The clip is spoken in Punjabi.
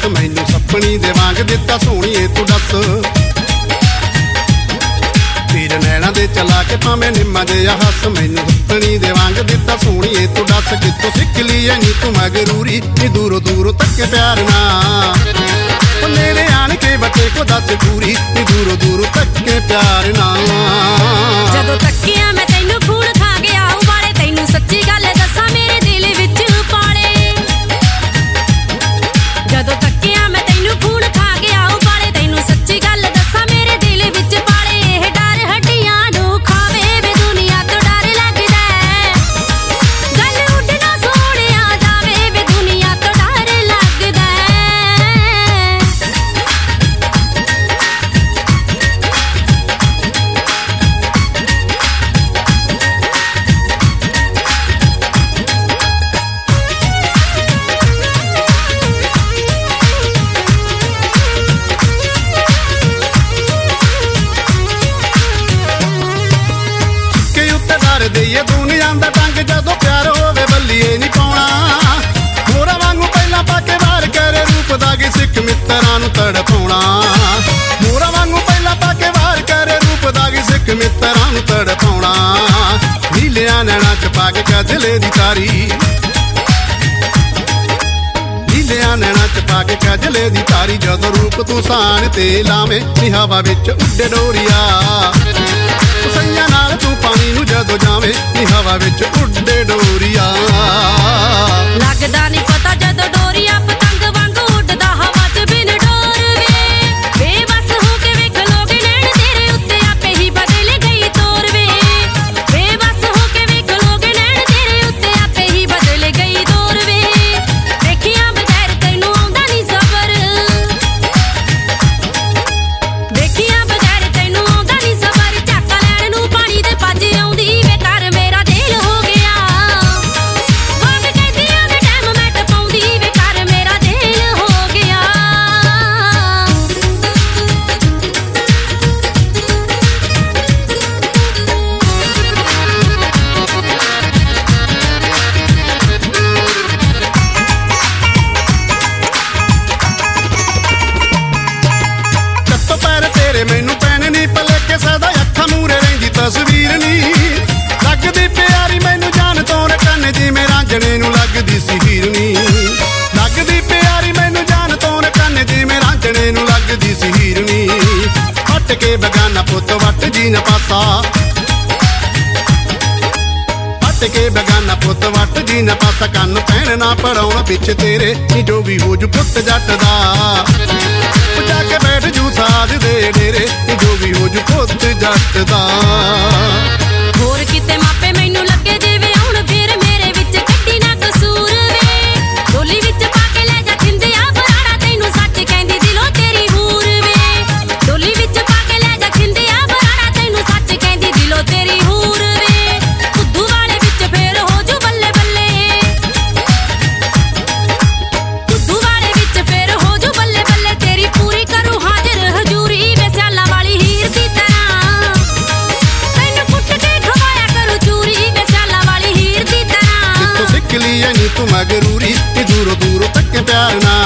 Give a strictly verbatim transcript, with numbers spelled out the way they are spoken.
ਹੱਸ ਮੈਨੂੰ ਸੱਪਣੀ ਦੇ ਵਾਂਗ ਦਿੱਤਾ ਸੋਹਣੀਏ ਤੂੰ ਦੱਸ ਤੇਰੇ ਨੈਣਾ ਦੇ ਚਲਾ ਕੇ ਭਾਵੇਂ ਨਿੰਮਾਂ ਦੇ ਆ ਹੱਸ ਮੈਨੂੰ ਸੱਪਣੀ ਦੇ ਵਾਂਗ ਦਿੱਤਾ ਸੋਹਣੀਏ ਤੂੰ ਦੱਸ ਕਿੱਥੋਂ ਸਿੱਖ ਲਈ ਐ ਨੀ ਤੂੰ ਮਗਰੂਰੀ ਨੀ ਦੂਰੋਂ ਦੂਰੋਂ ਤੱਕੇ ਪਿਆਰ ਨਾ ਨੇੜੇ ਆਣ ਕੇ ਬੱਚੇ ਕੋ ਦੱਸ ਪੂਰੀ ਨੀ ਦੂਰੋਂ ਦੂਰੋਂ ਤੱਕੇ ਪਿਆਰ ਨਾ ਜਦੋਂ ਤੱਕਿਆ ਮੈਂ ਤੈਨੂੰ ਖੂਨ ਖਾ ਗਿਆ ਉਬਾਲੇ ਤੈਨੂੰ ਸੱਚੀ ਗੱਲ ਦੱਸਾਂ ਮੇਰੇ ਦਿਲ ਵਿੱਚ ਪਾਲੇ ਜਦੋਂ ਤੱਕਿਆ ਮੈਂ ਤੈਨੂੰ ਖੂਨ ਖਾ ਗਿਆ ਉਬਾਲੇ ਤੈਨੂੰ ਸੱਚੀ ਗੱਲ ਦੱਸਾਂ ਮੇਰੇ ਦਿਲ ਵਿੱਚ ਪਾਲੇ ਇਹ ਡਰ ਹੱਡੀਆਂ ਨੂੰ ਖਾਵੇ ਵੇ ਦੁਨੀਆ ਤੋਂ ਡਰ ਲੱਗਦਾ ਗੱਲ ਉੱਡਣਾ ਸੋਹਣਿਆ ਜਾਵੇ ਵੇ ਦੁਨੀਆ ਤੋਂ ਡਰ ਲੱਗਦਾ ਦੇਈਏ ਦੁਨੀਆ ਦਾ ਟੰਗ ਜਦੋਂ ਪਿਆਰ ਹੋਵੇ ਬੱਲੀਏ ਨਹੀਂ ਪਾਉਣਾ ਮੋਰਾ ਵਾਂਗੂ ਪਹਿਲਾਂ ਪਾ ਕੇ ਵਾਰ ਕਰੇ ਰੂਪ ਦਾ ਕਿ ਸਿੱਖ ਮਿੱਤਰਾਂ ਨੂੰ ਤੜਪਾਉਣਾ ਮੋਰਾ ਵਾਂਗੂ ਪਹਿਲਾਂ ਪਾ ਕੇ ਵਾਰ ਕਰੇ ਰੂਪ ਦਾ ਕਿ ਸਿੱਖ ਮਿੱਤਰਾਂ ਨੂੰ ਤੜਪਾਉਣਾ ਨੀਲਿਆਂ ਨੈਣਾ ਚ ਪਾ ਕੇ ਕਜਲੇ ਦੀ ਤਾਰੀ ਨੀਲਿਆਂ ਨੈਣਾ ਚ ਪਾ ਕੇ ਕਜਲੇ ਦੀ ਤਾਰੀ ਜਦੋਂ ਰੂਪ ਤੂੰ ਸਾਨ ਤੇ ਲਾਵੇਂ ਨੀ ਹਵਾ ਵਿੱਚ ਉੱਡੇ ਡੋਰੀਆ ਸਈਆਂ ਨਾਲ ਤੂੰ ਪਾਣੀ ਨੂੰ ਜਦੋਂ ਜਾਵੇਂ ਨੀ ਹਵਾ ਵਿੱਚ ਉੱਡੇ ਡੋਰੀਆ ਲੱਗਦਾ ਨਹੀਂ ਪਤਾ ਜਦੋਂ ਡੋਰੀਆ ਪਤੰਗ ਵਾਂਗੂ ਉੱਡਦਾ ਹਵਾ 'ਚ ਬਿਨ ਡੋਰ ਵੇ ਬੇਬਸ ਹੋ ਕੇ ਵੇਖ ਲੋਕ ਨੈਣ ਤੇਰੇ ਉੱਤੇ ਆਪੇ ਹੀ ਬਦਲ ਗਈ ਤੋਰ ਵੇ ਬੇਬਸ ਹੋ ਕੇ ਵੇਖ ਲੋਕ ਨੈਣ ਤੇਰੇ ਉੱਤੇ ਆਪੇ ਹੀ ਬਦਲ ਗਈ ਤੋਰ ਵੇ ਵੇਖਿਆ ਬਗੈਰ ਤੈਨੂੰ ਆਉਂਦਾ ਨਹੀਂ ਸਬਰ ਵੇਖਿਆ ਬਗੈਰ ਤੈਨੂੰ ਆਉਂਦਾ ਨਹੀਂ ਸਬਰ ਝਾਕਾ ਲੈਣ ਨੂੰ ਪਾਣੀ ਦੇ ਭੱਜ ਆਉਂਦੀ ਵੇ ਕਰ ਮੇਰਾ ਦਿਲ ਹੋ ਗਿਆ ਵਾਂਗ ਕਹਿੰਦੀਆਂ ਦੇ ਟਾਈਮ ਮੈਂ ਟਪਾਉਂਦੀ ਵੇ ਕਰ ਮੇਰਾ ਦਿਲ ਹੋ ਗਿਆ ਲੱਤੋਂ ਪੈਰ ਤੇਰੇ ਮੈਨੂੰ ਪੈਣ ਨੀ ਭਲੇਖੇ ਸਦਾ ਅੱਖਾਂ ਮੂਰੇ ਰਹਿੰਦੀ ਤਸਵੀਰ ਨੀ ਲੱਗਦੀ ਪਿਆਰੀ ਮੈਨੂੰ ਜਾਨ ਤੋਂ ਕੰਨ ਜਿਵੇਂ ਰਾਂਝਣੇ ਨੂੰ ਲੱਗਦੀ ਸੀ ਹੀਰਨੀ ਲੱਗਦੀ ਪਿਆਰੀ ਮੈਨੂੰ ਜਾਨ ਤੋਂ ਕੰਨ ਜਿਵੇਂ ਰਾਂਝਣੇ ਨੂੰ ਲੱਗਦੀ ਸੀ ਹੀਰਨੀ ਹੱਟ ਕੇ ਬਗਾਨਾ ਪੁੱਤ ਵੱਟ ਜੀ ਨਾ ਪਾਸਾ ਹੱਟ ਕੇ ਬਗਾਨਾ ਪੁੱਤ ਵੱਟ ਜੀ ਨਾ ਪਾਸਾ ਕੰਨ ਪੈਣ ਨਾ ਪੜਾਉਣ ਵਿੱਚ ਤੇਰੇ ਨੀ ਜੋ ਵੀ ਹੋ ਜੂ ਪੁੱਤ ਜੱਟ ਦਾ ਜਾ ਕੇ ਬੈਠ ਜੂ ਸਾਧ ਦੇ ਡੇਰੇ ਜੋ ਵੀ ਹੋ ਜੂ ਪੁੱਤ ਜੱਟ ਦਾ ਹੋਰ ਕਿਤੇ ਮਾਪੇ ਮੈਨੂੰ ਲੱਗੇ ਜਿਵੇਂ ਹੁਣ ਫਿਰ ਮੇਰੇ ਵਿੱਚ ਕੱਢੀ ਨਾ ਕਸੂਰ ਵੇ ਡੋਲੀ ਵਿੱਚ ਪਾ ਕੇ ਲੈ ਜਾ ਖਿੰਦਿਆ ਬਰਾੜਾ ਤੈਨੂੰ ਸੱਚ ਕਹਿੰਦੀ ਦਿਲੋਂ ਤੇਰੀ ਹੂਰ ਵੇ ਡੋਲੀ ਵਿੱਚ ਪਾ ਕੇ ਲੈ ਜਾ ਖਿੰਦਿਆ ਬਰਾੜਾ ਤੈਨੂੰ ਸੱਚ ਕਹਿੰਦੀ ਦਿਲੋਂ ਤੇਰੀ ਹੂਰ ਵੇ ਖੁੱਦੂ ਵਾਲੇ ਵਿੱਚ ਫੇਰ ਹੋ ਜੂ ਬੱਲੇ ਬੱਲੇ ਖੁੱਦੂ ਵਾਲੇ ਵਿੱਚ ਫੇਰ ਹੋ ਜੂ ਬੱਲੇ ਬੱਲੇ ਤੇਰੀ ਪੂਰੀ ਕਰੂ ਹਾਜ਼ਰ ਹਜ਼ੂਰੀ ਵੇ ਸਿਆਲਾਂ ਵਾਲੀ ਹੀਰ ਦੀ ਤਰ੍ਹਾਂ ਤੈਨੂੰ ਕੁੱਟ ਕੇ ਖਵਾਇਆ ਕਰੂ ਚੂਰੀ ਵੇ ਸਿਆਲਾਂ ਵਾਲੀ ਹੀਰ ਦੀ ਤਰ੍ਹਾਂ ਕਿੱਥੋਂ ਸਿੱਖ ਲਈ ਐ ਨੀ ਤੂੰ ਮਗਰੂਰੀ ਨੀ ਦੂਰੋਂ ਦੂਰੋਂ ਤੱਕੇ ਪਿਆਰ ਨਾ